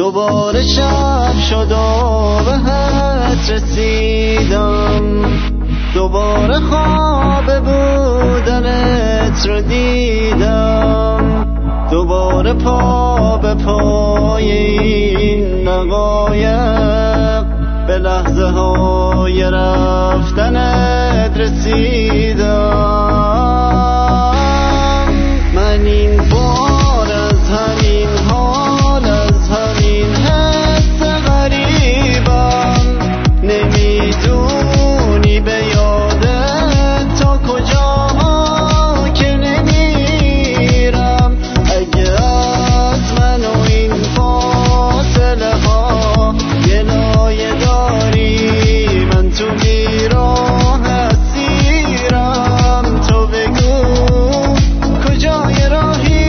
دوباره شب شد و بهت رسیدم، دوباره خواب بودنت رو دیدم، دوباره پا به پای این نقایق به لحظه های رفتنت رسیدم. من این بار از همین حال، از همین حس غریبم، نمیدونی به یادت تا کجاها که نمیرم. اگه از من و این فاصله ها گلایه داری، من تو بیراه اسیرم. تو بگو کجای راهی؟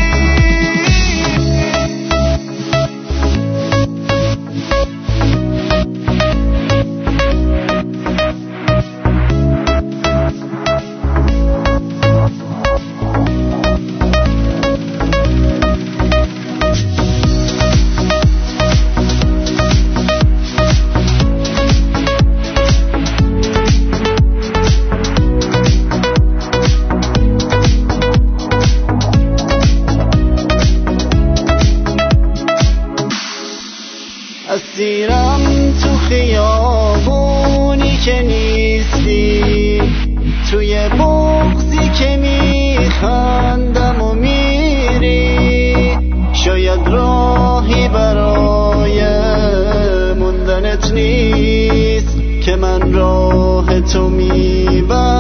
اسیرم تو خیابونی که نیستی، توی بغضی که میخندم و میری. شاید راهی برای موندنت نیست که من راه تو میبرم.